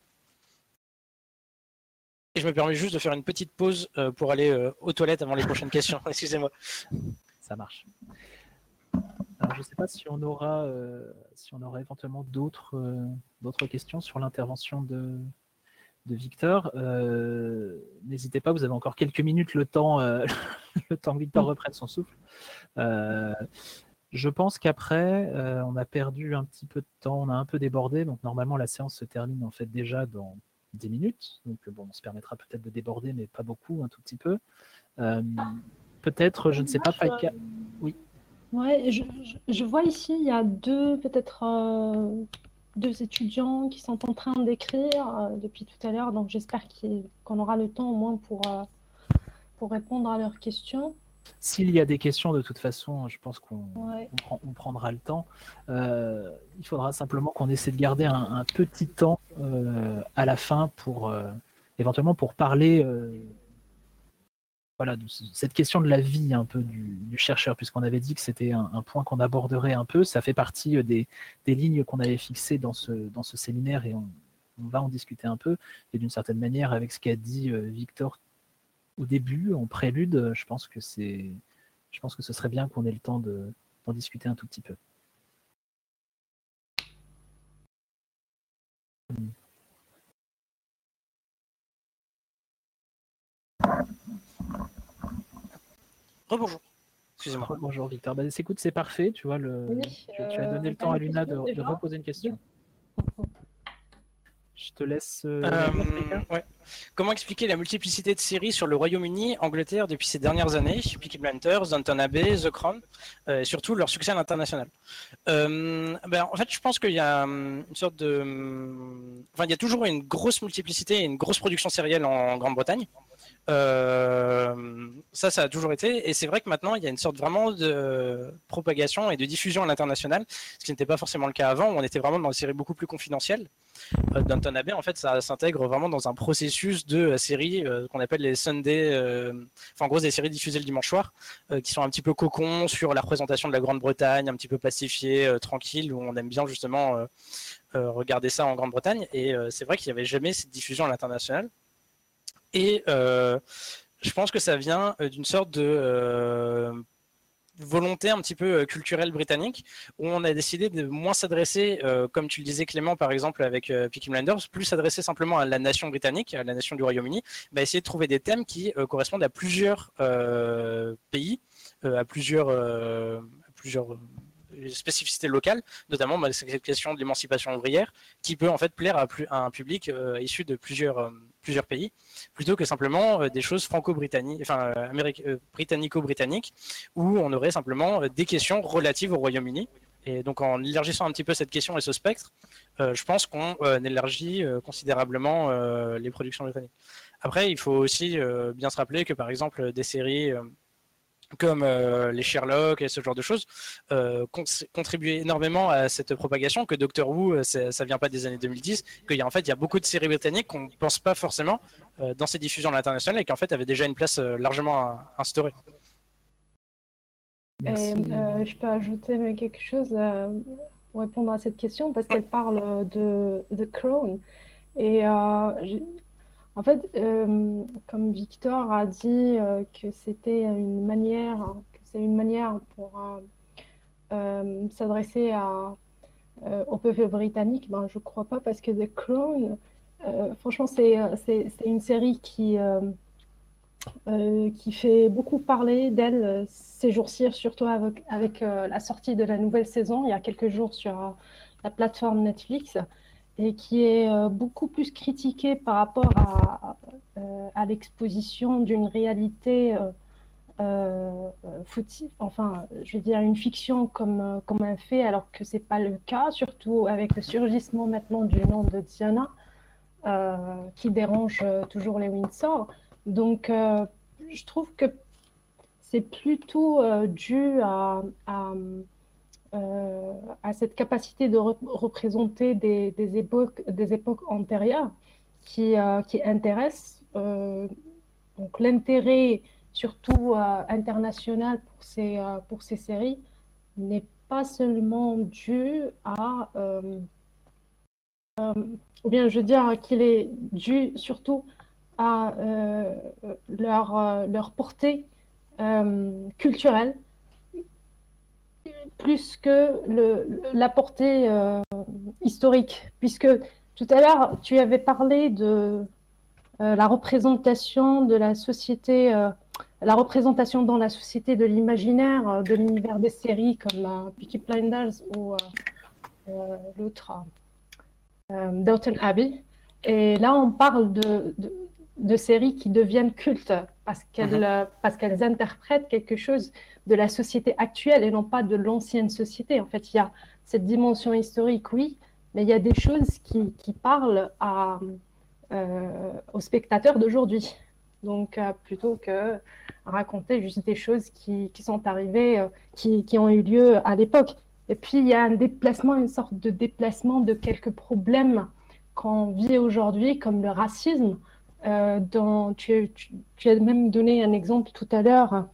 Et je me permets juste de faire une petite pause euh, pour aller euh, aux toilettes avant les prochaines questions. Excusez-moi. Ça marche. Alors, je ne sais pas si on aura, euh, si on aura éventuellement d'autres euh, d'autres questions sur l'intervention de, de Victor. Euh, N'hésitez pas, vous avez encore quelques minutes, le temps, euh, le temps que Victor reprenne son souffle. Euh, je pense qu'après, euh, on a perdu un petit peu de temps, on a un peu débordé, donc normalement la séance se termine en fait déjà dans dix minutes. Donc bon, on se permettra peut-être de déborder, mais pas beaucoup, un tout petit peu. Euh, peut-être, je ne sais pas, Faïka. Oui. Ouais, je, je- je vois ici, il y a deux, peut-être euh, deux étudiants qui sont en train d'écrire euh, depuis tout à l'heure, donc j'espère qu'il- qu'on aura le temps au moins pour, euh, pour répondre à leurs questions. S'il y a des questions, de toute façon, je pense qu'on Ouais. on prend- on prendra le temps. Euh, il faudra simplement qu'on essaie de garder un, un petit temps euh, à la fin pour euh, éventuellement pour parler euh, voilà, de cette question de la vie un peu du, du chercheur, puisqu'on avait dit que c'était un, un point qu'on aborderait un peu. Ça fait partie des, des lignes qu'on avait fixées dans ce, dans ce séminaire et on, on va en discuter un peu. Et d'une certaine manière, avec ce qu'a dit euh, Victor au début, en prélude, je pense que c'est, je pense que ce serait bien qu'on ait le temps de, d'en discuter un tout petit peu. Rebonjour. Excusez-moi. Bonjour Victor. Bah, écoute, c'est parfait. Tu vois, le, Oui, tu, tu as donné euh, le temps à une Luna de, question de déjà. reposer une question. Je te laisse. Euh, Euh, lire, ouais. Comment expliquer la multiplicité de séries sur le Royaume-Uni, Angleterre depuis ces dernières années, Peaky Blinders, Downton Abbey, The Crown, euh, et surtout leur succès à l'international. Euh, ben, en fait, je pense qu'il y a hum, une sorte de, hum, enfin, il y a toujours une grosse multiplicité et une grosse production sérielle en Grande-Bretagne. Euh, ça, ça a toujours été. Et c'est vrai que maintenant, il y a une sorte vraiment de propagation et de diffusion à l'international, ce qui n'était pas forcément le cas avant, où on était vraiment dans des séries beaucoup plus confidentielles. Euh, Downton Abbey, en fait, ça s'intègre vraiment dans un processus de euh, séries euh, qu'on appelle les Sunday, euh, enfin, en gros, des séries diffusées le dimanche soir, euh, qui sont un petit peu cocons sur la représentation de la Grande-Bretagne, un petit peu pacifiée, euh, tranquille, où on aime bien justement euh, euh, regarder ça en Grande-Bretagne. Et euh, c'est vrai qu'il n'y avait jamais cette diffusion à l'international. Et euh, je pense que ça vient euh, d'une sorte de euh, volonté un petit peu euh, culturelle britannique, où on a décidé de moins s'adresser, euh, comme tu le disais Clément par exemple avec euh, Peaky Blinders, plus s'adresser simplement à la nation britannique, à la nation du Royaume-Uni, bah, essayer de trouver des thèmes qui euh, correspondent à plusieurs euh, pays, euh, à plusieurs, euh, à plusieurs euh, spécificités locales, notamment bah, cette question de l'émancipation ouvrière, qui peut en fait plaire à, plus, à un public euh, issu de plusieurs, euh, plusieurs pays, plutôt que simplement euh, des choses franco-britanniques, enfin euh, euh, britannico-britanniques, où on aurait simplement euh, des questions relatives au Royaume-Uni. Et donc en élargissant un petit peu cette question et ce spectre, euh, je pense qu'on euh, élargit euh, considérablement euh, les productions britanniques. Après, il faut aussi euh, bien se rappeler que par exemple des séries euh, comme euh, les Sherlock et ce genre de choses, euh, contribuent énormément à cette propagation, que Doctor Who, ça vient pas des années deux mille dix, qu'il y a en fait il y a beaucoup de séries britanniques qu'on ne pense pas forcément euh, dans ces diffusions à l'international et qu'en fait avaient déjà une place euh, largement instaurée. Et, euh, je peux ajouter quelque chose euh, pour répondre à cette question parce qu'elle parle de The Crown. Et euh, en fait, euh, comme Victor a dit euh, que c'était une manière, que c'est une manière pour euh, euh, s'adresser à, euh, au peuple britannique, ben, je ne crois pas parce que The Crown, euh, franchement, c'est, c'est, c'est une série qui, euh, euh, qui fait beaucoup parler d'elle euh, ces jours-ci, surtout avec, avec euh, la sortie de la nouvelle saison il y a quelques jours sur euh, la plateforme Netflix et qui est euh, beaucoup plus critiquée par rapport à, euh, à l'exposition d'une réalité euh, euh, fautive, enfin, je veux dire une fiction comme, comme un fait, alors que c'est pas le cas, surtout avec le surgissement maintenant du nom de Diana, euh, qui dérange euh, toujours les Windsor. Donc, euh, je trouve que c'est plutôt euh, dû à, à, euh, à, cette capacité de re représenter des, des, époques, des époques antérieures qui, euh, qui intéressent. Euh, donc, l'intérêt, surtout euh, international pour ces, euh, pour ces séries, n'est pas seulement dû à. Euh, euh, ou bien, je veux dire qu'il est dû surtout à euh, leur, euh, leur portée euh, culturelle plus que le, la portée euh, historique, puisque tout à l'heure, tu avais parlé de euh, la représentation de la société, euh, la représentation dans la société de l'imaginaire, euh, de l'univers des séries comme euh, Peaky Blinders ou euh, euh, l'autre, euh, Downton Abbey. Et là, on parle de, de, de séries qui deviennent cultes parce qu'elles, Mhm. parce qu'elles interprètent quelque chose de la société actuelle et non pas de l'ancienne société. En fait, il y a cette dimension historique, oui, mais il y a des choses qui, qui parlent à, euh, aux spectateurs d'aujourd'hui. Donc, euh, plutôt que raconter juste des choses qui, qui sont arrivées, euh, qui, qui ont eu lieu à l'époque. Et puis, il y a un déplacement, une sorte de déplacement de quelques problèmes qu'on vit aujourd'hui, comme le racisme, euh, dont tu, tu, tu as même donné un exemple tout à l'heure.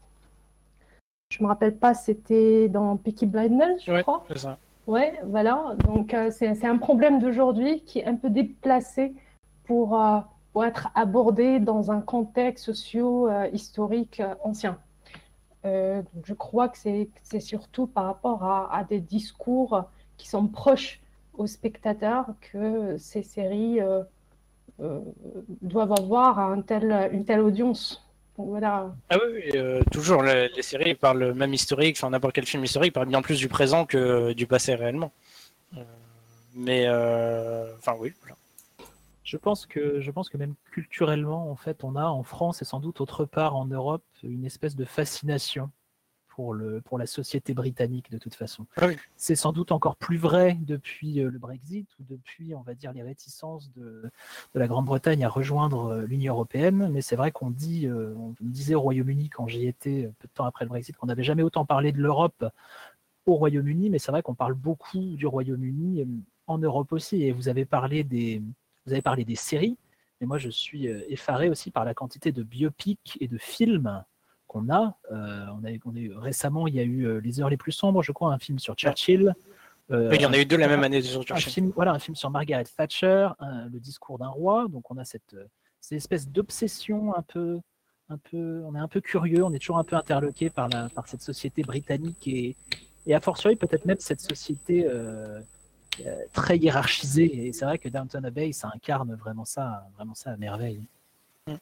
Je ne me rappelle pas, c'était dans Peaky Blinders, je Ouais, crois. c'est ça. Ouais, voilà. Donc, euh, c'est, c'est un problème d'aujourd'hui qui est un peu déplacé pour, euh, pour être abordé dans un contexte socio-historique euh, ancien. Euh, donc je crois que c'est, c'est surtout par rapport à, à des discours qui sont proches aux spectateurs que ces séries euh, euh, doivent avoir un tel, une telle audience. Donc voilà. Ah oui, oui, euh, toujours, les, les séries parlent même historique, enfin n'importe quel film historique parle bien plus du présent que du passé réellement. Euh, mais, euh, enfin oui, voilà. Je pense que, je pense que même culturellement, en fait, on a en France et sans doute autre part en Europe une espèce de fascination pour, le, pour la société britannique de toute façon. Ah oui. C'est sans doute encore plus vrai depuis le Brexit ou depuis, on va dire, les réticences de, de la Grande-Bretagne à rejoindre l'Union européenne. Mais c'est vrai qu'on dit, on disait au Royaume-Uni quand j'y étais peu de temps après le Brexit, qu'on n'avait jamais autant parlé de l'Europe au Royaume-Uni, mais c'est vrai qu'on parle beaucoup du Royaume-Uni en Europe aussi. Et vous avez parlé des, vous avez parlé des séries, mais moi je suis effaré aussi par la quantité de biopics et de films qu'on a. Euh, on a, on a récemment, il y a eu Les Heures les plus sombres, je crois, un film sur Churchill. Euh, Il y en un, a eu deux la même un, année sur un Churchill. film, voilà, un film sur Margaret Thatcher, un, le discours d'un roi. Donc on a cette, cette espèce d'obsession un peu, un peu, on est un peu curieux, on est toujours un peu interloqué par, la, par cette société britannique et, et a fortiori peut-être même cette société euh, euh, très hiérarchisée. Et c'est vrai que Downton Abbey, ça incarne vraiment ça, vraiment ça à merveille. Mm.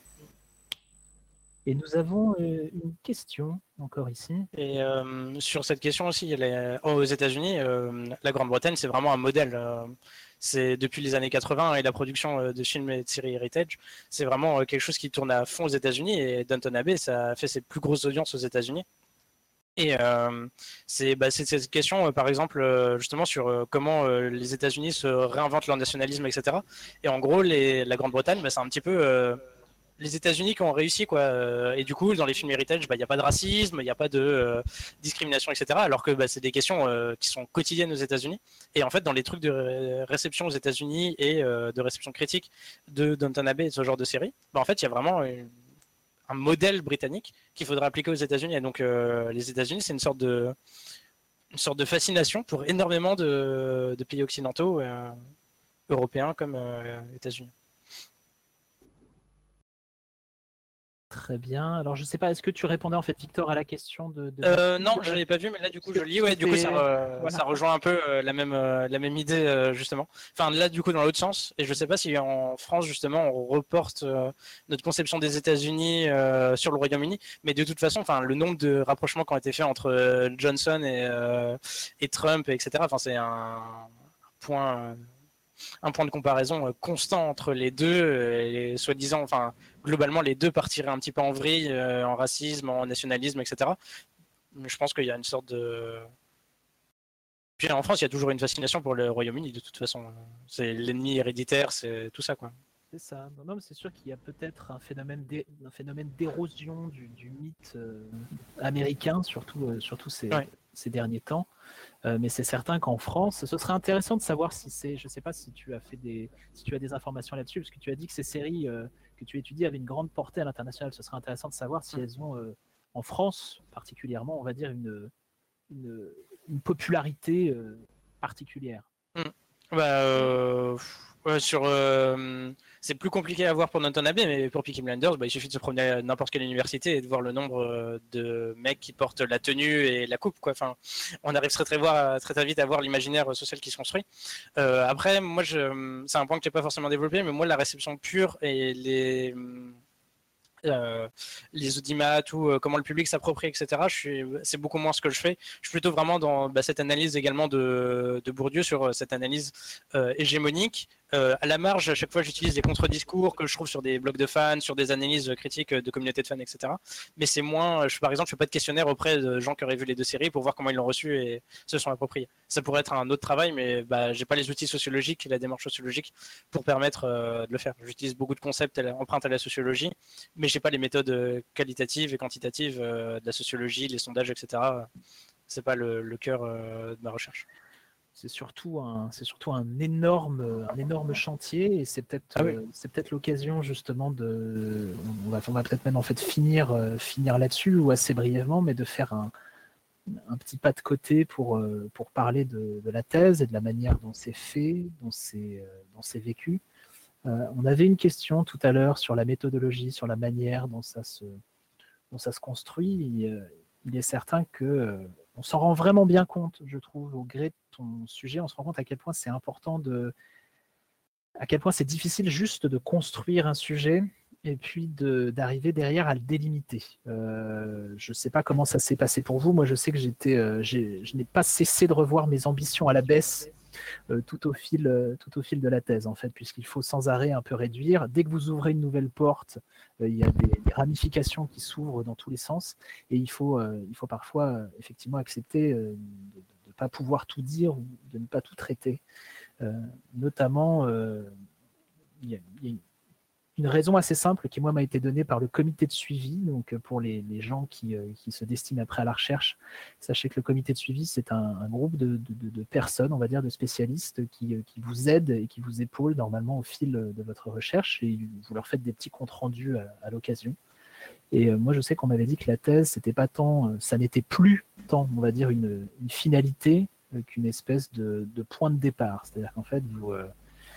Et nous avons euh, une question encore ici. Et euh, sur cette question aussi, les... aux États-Unis, euh, la Grande-Bretagne, c'est vraiment un modèle. Euh, c'est depuis les années quatre-vingts et la production de films et de séries Heritage, c'est vraiment quelque chose qui tourne à fond aux États-Unis. Et Downton Abbey, ça a fait ses plus grosses audiences aux États-Unis. Et euh, c'est bah, cette question, euh, par exemple, euh, justement sur euh, comment euh, les États-Unis se réinventent leur nationalisme, et cetera. Et en gros, les, la Grande-Bretagne, bah, c'est un petit peu euh, les États-Unis qui ont réussi, quoi. Euh, et du coup, dans les films héritage, bah, il n'y a pas de racisme, il n'y a pas de euh, discrimination, et cetera. Alors que bah, c'est des questions euh, qui sont quotidiennes aux États-Unis. Et en fait, dans les trucs de ré- réception aux États-Unis et euh, de réception critique de Downton Abbey et ce genre de série, bah, en fait, il y a vraiment une un modèle britannique qu'il faudrait appliquer aux États-Unis. Et donc, euh, les États-Unis, c'est une sorte de, une sorte de fascination pour énormément de, de pays occidentaux, euh, européens comme euh, États-Unis. Très bien. Alors, je ne sais pas, est-ce que tu répondais en fait, Victor, à la question de, de Euh, Mathilde non, je l'avais pas vu, mais là du coup je lis. Ouais, du coup ça, euh, voilà. ça rejoint un peu euh, la même euh, la même idée euh, justement. Enfin là du coup dans l'autre sens. Et je sais pas si en France justement on reporte euh, notre conception des États-Unis euh, sur le Royaume-Uni, mais de toute façon, enfin le nombre de rapprochements qui ont été faits entre euh, Johnson et euh, et Trump, et cetera. Enfin c'est un point. Euh, un point de comparaison euh, constant entre les deux, euh, et soi-disant, enfin, globalement, les deux partiraient un petit peu en vrille, euh, en racisme, en nationalisme, et cetera. Mais je pense qu'il y a une sorte de. Puis en France, il y a toujours une fascination pour le Royaume-Uni, de toute façon. C'est l'ennemi héréditaire, c'est tout ça, quoi. C'est ça. Non, non, mais c'est sûr qu'il y a peut-être un phénomène, d'é... un phénomène d'érosion du, du mythe euh, américain, surtout, euh, surtout ces, Ouais. ces derniers temps. Euh, mais c'est certain qu'en France, ce serait intéressant de savoir si c'est, je ne sais pas si tu as fait des, si tu as des informations là-dessus, parce que tu as dit que ces séries euh, que tu étudies avaient une grande portée à l'international. Ce serait intéressant de savoir si elles ont, euh, en France particulièrement, on va dire une, une, une popularité euh, particulière. Mm. Bah, euh, Ouais, sur, euh, c'est plus compliqué à voir pour Downton Abbey, mais pour Peaky Blinders, bah, il suffit de se promener à n'importe quelle université et de voir le nombre euh, de mecs qui portent la tenue et la coupe, quoi. Enfin, on arrive très très, voir, très, très vite à voir l'imaginaire social qui se construit. Euh, après, moi, je, c'est un point que je n'ai pas forcément développé, mais moi, la réception pure et les... Euh, les audimat ou euh, comment le public s'approprie, et cetera. Je suis, c'est beaucoup moins ce que je fais. Je suis plutôt vraiment dans bah, cette analyse également de, de Bourdieu sur euh, cette analyse euh, hégémonique. Euh, à la marge, à chaque fois, j'utilise des contre-discours que je trouve sur des blogs de fans, sur des analyses critiques de communautés de fans, et cetera. Mais c'est moins, je, par exemple, je fais pas de questionnaire auprès de gens qui auraient vu les deux séries pour voir comment ils l'ont reçu et se sont appropriés. Ça pourrait être un autre travail, mais bah, j'ai pas les outils sociologiques et la démarche sociologique pour permettre euh, de le faire. J'utilise beaucoup de concepts empruntés à la sociologie, mais j'ai pas les méthodes qualitatives et quantitatives euh, de la sociologie, les sondages, et cetera. C'est pas le, le cœur euh, de ma recherche. C'est surtout un, c'est surtout un énorme, un énorme chantier, et c'est peut-être, ah oui. euh, c'est peut-être l'occasion justement de, on va, on va peut-être même en fait finir, euh, finir là-dessus ou assez brièvement, mais de faire un, un petit pas de côté pour, euh, pour parler de, de la thèse et de la manière dont c'est fait, dont c'est, euh, dont c'est vécu. Euh, on avait une question tout à l'heure sur la méthodologie, sur la manière dont ça se, dont ça se construit. Il, il est certain que euh, on s'en rend vraiment bien compte, je trouve, au gré de ton sujet. On se rend compte à quel point c'est important de, à quel point c'est difficile juste de construire un sujet et puis de, d'arriver derrière à le délimiter. Euh, je ne sais pas comment ça s'est passé pour vous. Moi, je sais que j'étais, euh, j'ai, je n'ai pas cessé de revoir mes ambitions à la baisse euh, tout au fil, euh, tout au fil de la thèse, en fait, puisqu'il faut sans arrêt un peu réduire. Dès que vous ouvrez une nouvelle porte, euh, il y a des, des ramifications qui s'ouvrent dans tous les sens, et il faut, euh, il faut parfois euh, effectivement accepter euh, de ne pas pouvoir tout dire ou de ne pas tout traiter. Euh, notamment, euh, il y a, il y a une une raison assez simple qui, moi, m'a été donnée par le comité de suivi. Donc, pour les, les gens qui, euh, qui se destinent après à la recherche, sachez que le comité de suivi, c'est un, un groupe de, de, de personnes, on va dire, de spécialistes qui, qui vous aident et qui vous épaulent normalement au fil de votre recherche, et vous leur faites des petits comptes rendus à, à l'occasion. Et euh, moi, je sais qu'on m'avait dit que la thèse, c'était pas tant, ça n'était plus tant, on va dire, une, une finalité euh, qu'une espèce de, de point de départ. C'est-à-dire qu'en fait, vous euh,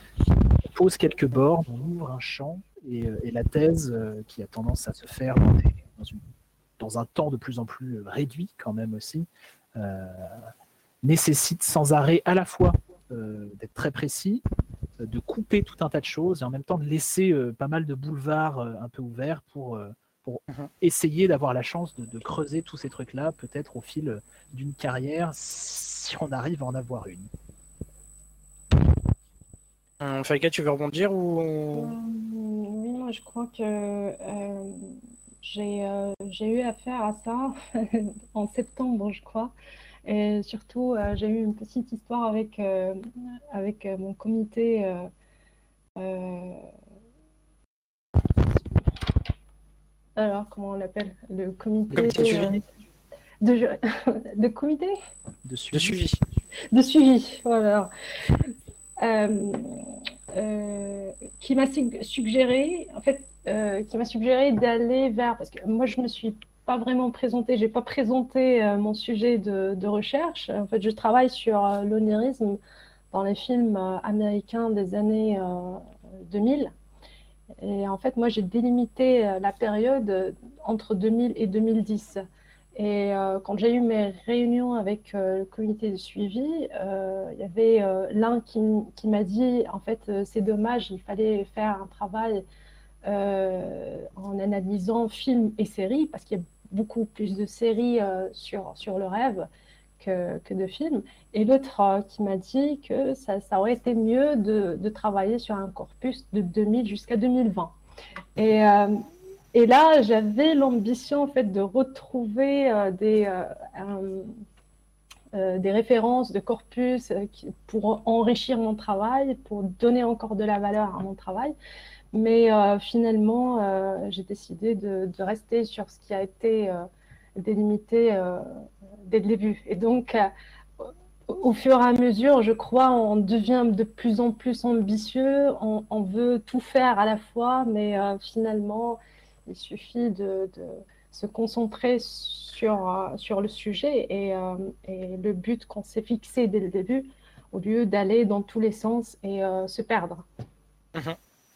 pose quelques bornes, on ouvre un champ, et, et la thèse, euh, qui a tendance à se faire dans, des, dans, une, dans un temps de plus en plus réduit quand même aussi, euh, nécessite sans arrêt à la fois euh, d'être très précis, euh, de couper tout un tas de choses, et en même temps de laisser euh, pas mal de boulevards euh, un peu ouverts pour, euh, pour uh-huh. essayer d'avoir la chance de, de creuser tous ces trucs-là, peut-être au fil d'une carrière, si on arrive à en avoir une. Euh, Faïka, tu veux rebondir ou... euh, Oui, moi je crois que euh, j'ai euh, j'ai eu affaire à ça en septembre, je crois. Et surtout, euh, j'ai eu une petite histoire avec, euh, avec euh, mon comité. Euh, euh... Alors, comment on l'appelle? Le comité, comité de suivi. De, de comité de suivi. De suivi. De suivi, voilà. Euh, euh, qui m'a suggéré, en fait, euh, qui m'a suggéré d'aller vers, parce que moi je me suis pas vraiment présentée, j'ai pas présenté euh, mon sujet de, de recherche. En fait, je travaille sur euh, l'onirisme dans les films euh, américains des années euh, deux mille. Et en fait, moi j'ai délimité euh, la période entre deux mille et deux mille dix. Et euh, quand j'ai eu mes réunions avec euh, le comité de suivi, euh, il y avait euh, l'un qui, qui m'a dit, en fait, euh, c'est dommage, il fallait faire un travail euh, en analysant films et séries, parce qu'il y a beaucoup plus de séries euh, sur, sur le rêve que, que de films. Et l'autre euh, qui m'a dit que ça, ça aurait été mieux de, de travailler sur un corpus de deux mille jusqu'à deux mille vingt. Et... Euh, Et là, j'avais l'ambition en fait de retrouver euh, des, euh, euh, euh, des références de corpus euh, qui, pour enrichir mon travail, pour donner encore de la valeur à mon travail. Mais euh, finalement, euh, j'ai décidé de, de rester sur ce qui a été euh, délimité euh, dès le début. Et donc, euh, au fur et à mesure, je crois, on devient de plus en plus ambitieux. On, on veut tout faire à la fois, mais euh, finalement, il suffit de, de se concentrer sur, euh, sur le sujet et, euh, et le but qu'on s'est fixé dès le début, au lieu d'aller dans tous les sens et euh, se perdre. Mmh.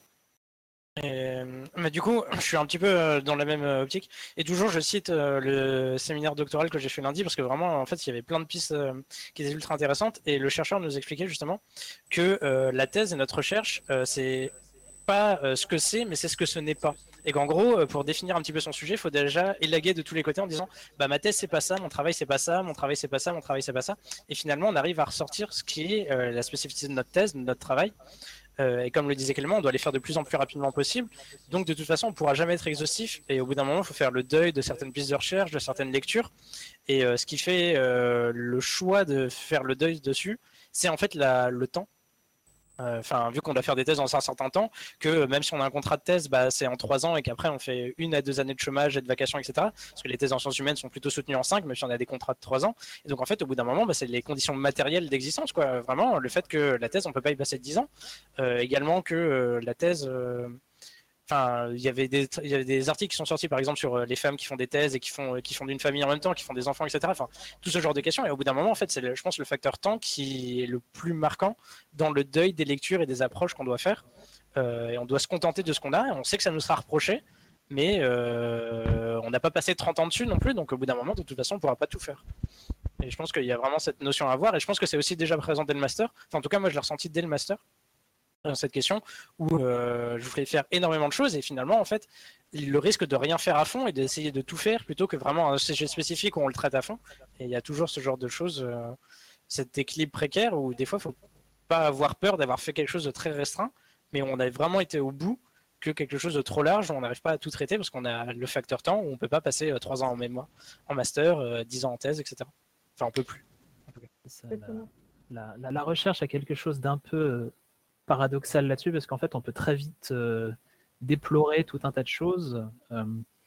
Et, mais du coup, je suis un petit peu dans la même optique. Et toujours, je cite euh, le séminaire doctoral que j'ai fait lundi, parce que vraiment, en fait, il y avait plein de pistes euh, qui étaient ultra intéressantes. Et le chercheur nous expliquait justement que euh, la thèse et notre recherche, euh, c'est pas euh, ce que c'est, mais c'est ce que ce n'est pas. Et qu'en gros, euh, pour définir un petit peu son sujet, il faut déjà élaguer de tous les côtés en disant bah, ma thèse, c'est pas ça, mon travail, c'est pas ça, mon travail, c'est pas ça, mon travail, c'est pas ça. Et finalement, on arrive à ressortir ce qui est euh, la spécificité de notre thèse, de notre travail. Euh, et comme le disait Clément, on doit les faire de plus en plus rapidement possible. Donc de toute façon, on ne pourra jamais être exhaustif. Et au bout d'un moment, il faut faire le deuil de certaines pistes de recherche, de certaines lectures. Et euh, ce qui fait euh, le choix de faire le deuil dessus, c'est en fait la, le temps. Enfin, euh, vu qu'on doit faire des thèses dans un certain temps, que même si on a un contrat de thèse, bah, c'est en trois ans et qu'après on fait une à deux années de chômage et de vacations, et cetera. Parce que les thèses en sciences humaines sont plutôt soutenues en cinq, même si on a des contrats de trois ans. Et donc en fait, au bout d'un moment, bah, c'est les conditions matérielles d'existence, quoi. Vraiment, le fait que la thèse, on peut pas y passer dix ans. Euh, également que euh, la thèse. Euh... Enfin, il y avait des, il y avait des articles qui sont sortis, par exemple, sur les femmes qui font des thèses et qui font, qui font d'une famille en même temps, qui font des enfants, et cetera. Enfin, tout ce genre de questions. Et au bout d'un moment, en fait, c'est, je pense, le facteur temps qui est le plus marquant dans le deuil des lectures et des approches qu'on doit faire. Euh, et on doit se contenter de ce qu'on a. Et on sait que ça nous sera reproché, mais euh, on n'a pas passé trente ans dessus non plus. Donc, au bout d'un moment, de toute façon, on ne pourra pas tout faire. Et je pense qu'il y a vraiment cette notion à avoir. Et je pense que c'est aussi déjà présent dès le master. Enfin, en tout cas, moi, je l'ai ressenti dès le master. Dans cette question où euh, je voulais faire énormément de choses et finalement en fait le risque de rien faire à fond et d'essayer de tout faire plutôt que vraiment un sujet spécifique où on le traite à fond. Et il y a toujours ce genre de choses, euh, cet équilibre précaire où des fois il ne faut pas avoir peur d'avoir fait quelque chose de très restreint, mais on a vraiment été au bout, que quelque chose de trop large où on n'arrive pas à tout traiter parce qu'on a le facteur temps où on ne peut pas passer euh, trois ans en mémoire, en master, euh, dix ans en thèse, et cetera. Enfin on peut plus. Ça, la, la, la, la recherche a quelque chose d'un peu euh, paradoxal là-dessus parce qu'en fait on peut très vite euh, déplorer tout un tas de choses. Euh,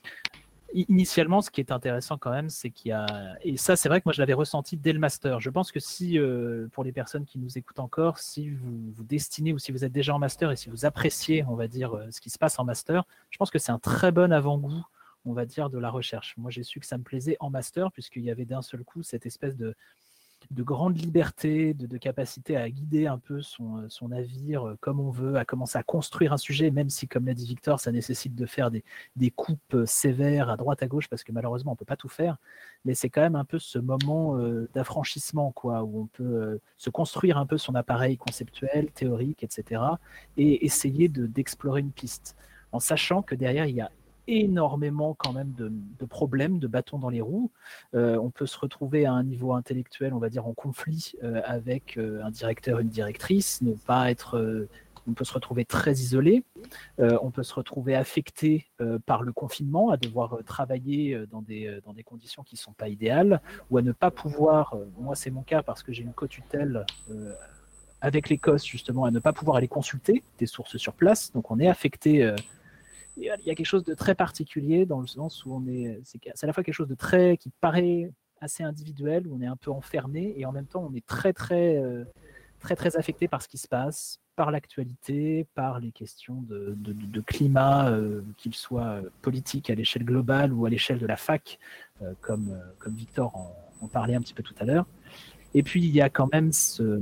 initialement, ce qui est intéressant quand même, c'est qu'il y a, et ça c'est vrai que moi je l'avais ressenti dès le master. Je pense que si, euh, pour les personnes qui nous écoutent encore, si vous vous destinez ou si vous êtes déjà en master et si vous appréciez, on va dire, euh, ce qui se passe en master, je pense que c'est un très bon avant-goût, on va dire, de la recherche. Moi j'ai su que ça me plaisait en master puisqu'il y avait d'un seul coup cette espèce de de grande liberté, de, de capacité à guider un peu son, son navire comme on veut, à commencer à construire un sujet, même si, comme l'a dit Victor, ça nécessite de faire des, des coupes sévères à droite, à gauche, parce que malheureusement, on ne peut pas tout faire. Mais c'est quand même un peu ce moment euh, d'affranchissement, quoi, où on peut euh, se construire un peu son appareil conceptuel, théorique, et cetera, et essayer de, d'explorer une piste, en sachant que derrière, il y a énormément quand même de, de problèmes, de bâtons dans les roues. Euh, on peut se retrouver à un niveau intellectuel, on va dire, en conflit euh, avec euh, un directeur, une directrice, ne pas être, euh, on peut se retrouver très isolé, euh, on peut se retrouver affecté euh, par le confinement, à devoir euh, travailler euh, dans, des, euh, dans des conditions qui ne sont pas idéales, ou à ne pas pouvoir, euh, moi c'est mon cas parce que j'ai une co-tutelle euh, avec l'Écosse justement, à ne pas pouvoir aller consulter des sources sur place, donc on est affecté euh, il y a quelque chose de très particulier dans le sens où on est, c'est, c'est à la fois quelque chose de très, qui paraît assez individuel, où on est un peu enfermé, et en même temps on est très très euh, très très affecté par ce qui se passe, par l'actualité, par les questions de, de, de climat, euh, qu'il soit politique à l'échelle globale ou à l'échelle de la fac, euh, comme, euh, comme Victor en, en parlait un petit peu tout à l'heure. Et puis il y a quand même ce,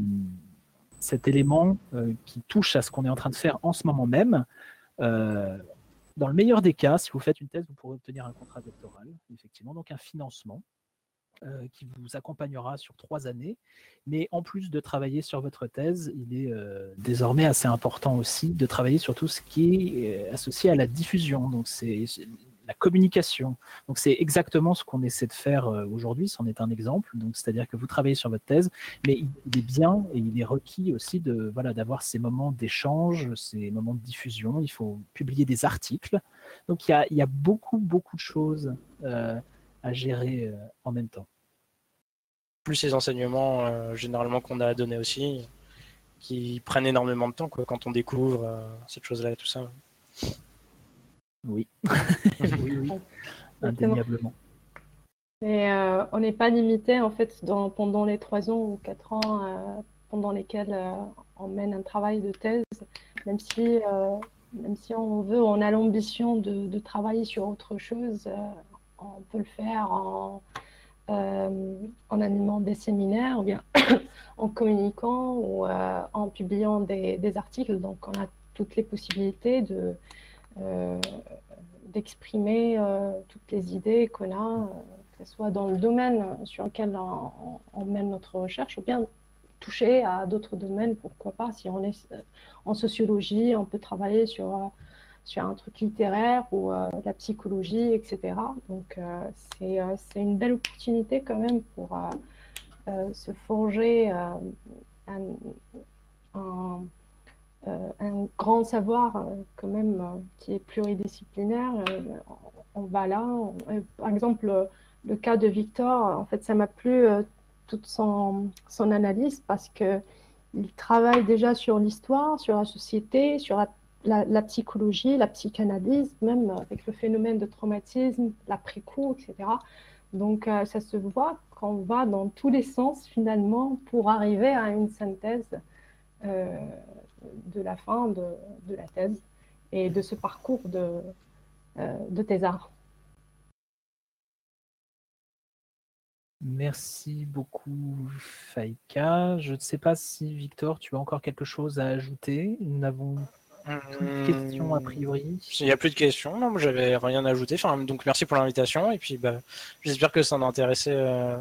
cet élément euh, qui touche à ce qu'on est en train de faire en ce moment même. Euh, Dans le meilleur des cas, si vous faites une thèse, vous pourrez obtenir un contrat doctoral, effectivement, donc un financement euh, qui vous accompagnera sur trois années. Mais en plus de travailler sur votre thèse, il est euh, désormais assez important aussi de travailler sur tout ce qui est associé à la diffusion. Donc c'est la communication. Donc c'est exactement ce qu'on essaie de faire aujourd'hui, c'en est un exemple. Donc c'est-à-dire que vous travaillez sur votre thèse, mais il est bien et il est requis aussi de voilà d'avoir ces moments d'échange, ces moments de diffusion. Il faut publier des articles. Donc il y a, il y a beaucoup beaucoup de choses euh, à gérer euh, en même temps. Plus ces enseignements euh, généralement qu'on a à donner aussi, qui prennent énormément de temps quoi, quand on découvre euh, cette chose-là et tout ça. Oui, oui, oui, indéniablement. Et euh, on n'est pas limité en fait dans, pendant les trois ans ou quatre ans euh, pendant lesquels euh, on mène un travail de thèse, même si, euh, même si on veut, on a l'ambition de, de travailler sur autre chose, euh, on peut le faire en, euh, en animant des séminaires, ou bien en communiquant ou euh, en publiant des, des articles. Donc, on a toutes les possibilités de, euh, d'exprimer euh, toutes les idées qu'on a, euh, que ce soit dans le domaine sur lequel on, on mène notre recherche, ou bien toucher à d'autres domaines, pourquoi pas. Si on est en sociologie, on peut travailler sur, sur un truc littéraire ou euh, la psychologie, et cetera. Donc, euh, c'est, euh, c'est une belle opportunité quand même pour euh, euh, se forger euh, un, un, euh, un grand savoir euh, quand même euh, qui est pluridisciplinaire. Euh, on va là, on, euh, par exemple, le, le cas de Victor, en fait, ça m'a plu euh, toute son, son analyse parce que il travaille déjà sur l'histoire, sur la société, sur la, la, la psychologie, la psychanalyse, même avec le phénomène de traumatisme, l'après-coup, et cetera. Donc, euh, ça se voit qu'on va dans tous les sens, finalement, pour arriver à une synthèse euh, de la fin de, de la thèse et de ce parcours de, euh, de thésard. Merci beaucoup, Faïka. Je ne sais pas si, Victor, tu as encore quelque chose à ajouter. Nous n'avons plus de questions a priori. Il n'y a plus de questions. Non, moi, j'avais rien à ajouter. Enfin, donc, merci pour l'invitation. Et puis, bah, j'espère que ça en a intéressé. Euh,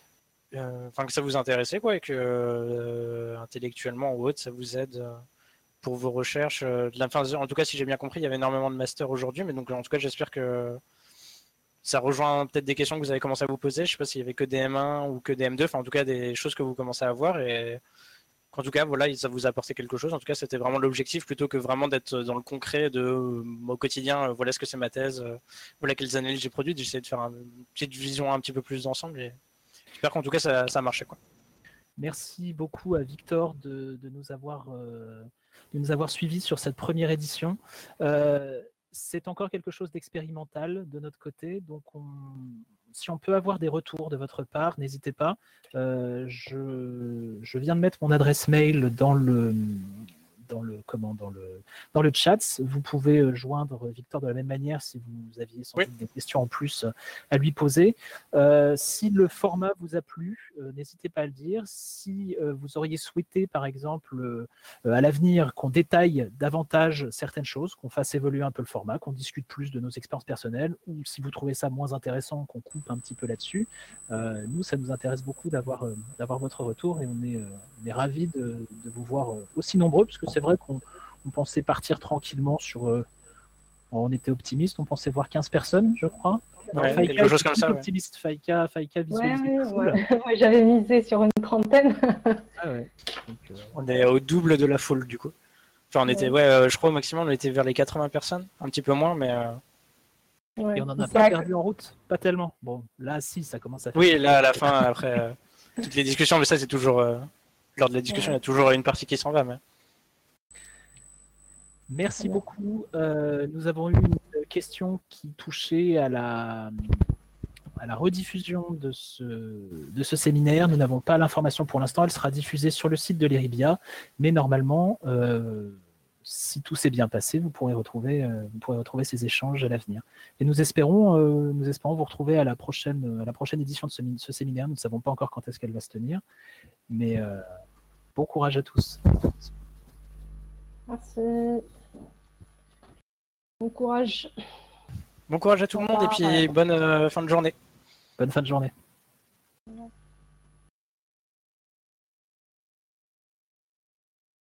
euh, enfin, que ça vous intéressait, quoi, et que euh, intellectuellement ou autre, ça vous aide euh, pour vos recherches. Euh, de la, fin, en tout cas, si j'ai bien compris, il y avait énormément de masters aujourd'hui. Mais donc, en tout cas, j'espère que ça rejoint peut-être des questions que vous avez commencé à vous poser. Je ne sais pas s'il y avait que des M un ou que des M deux. Enfin, en tout cas, des choses que vous commencez à voir. Et en tout cas, voilà, ça vous a apporté quelque chose. En tout cas, c'était vraiment l'objectif plutôt que vraiment d'être dans le concret de euh, au quotidien. Euh, voilà ce que c'est ma thèse. Euh, voilà quelles analyses j'ai produites. J'essaie de faire un, une petite vision un petit peu plus d'ensemble. Et j'espère qu'en tout cas, ça, ça a marché, quoi. Merci beaucoup à Victor de, de, nous, avoir, euh, de nous avoir suivis sur cette première édition. Euh, c'est encore quelque chose d'expérimental de notre côté, donc on, si on peut avoir des retours de votre part, n'hésitez pas. Euh, je, je viens de mettre mon adresse mail dans le, dans le, comment, dans le, dans le chat. Vous pouvez joindre Victor de la même manière si vous aviez sans doute oui. des questions en plus à lui poser. Euh, si le format vous a plu, euh, n'hésitez pas à le dire. Si euh, vous auriez souhaité, par exemple, euh, à l'avenir, qu'on détaille davantage certaines choses, qu'on fasse évoluer un peu le format, qu'on discute plus de nos expériences personnelles, ou si vous trouvez ça moins intéressant, qu'on coupe un petit peu là-dessus, euh, nous, ça nous intéresse beaucoup d'avoir euh, d'avoir votre retour et on est, euh, on est ravis de, de vous voir aussi nombreux, parce que c'est vrai qu'on on pensait partir tranquillement sur... Euh, on était optimiste, on pensait voir quinze personnes, je crois. Ouais, Faïka quelque chose comme ça. Optimiste, ouais. Faïka, Faïka visualise ouais, cool. Ouais. Moi, j'avais misé sur une trentaine. Ah ouais. Donc, euh, on est au double de la foule, du coup. Enfin, on ouais. était, ouais, euh, je crois au maximum, on était vers les quatre-vingts personnes, un petit peu moins, mais. Euh... Ouais. Et on n'en a pas perdu en route, pas tellement. Bon, là, si, ça commence à faire. Oui, là, à la fin, après, euh, toutes les discussions, mais ça, c'est toujours. Euh, lors de la discussion, ouais. il y a toujours une partie qui s'en va. Mais... Merci beaucoup. Euh, nous avons eu une question qui touchait à la, à la rediffusion de ce, de ce séminaire. Nous n'avons pas l'information pour l'instant. Elle sera diffusée sur le site de l'Eribia. Mais normalement, euh, si tout s'est bien passé, vous pourrez retrouver, euh, vous pourrez retrouver ces échanges à l'avenir. Et nous espérons, euh, nous espérons vous retrouver à la prochaine, à la prochaine édition de ce, ce séminaire. Nous ne savons pas encore quand est-ce qu'elle va se tenir. Mais euh, bon courage à tous. Merci. Bon courage. Bon courage à tout le monde et puis bonne euh, fin de journée. Bonne fin de journée. Ouais.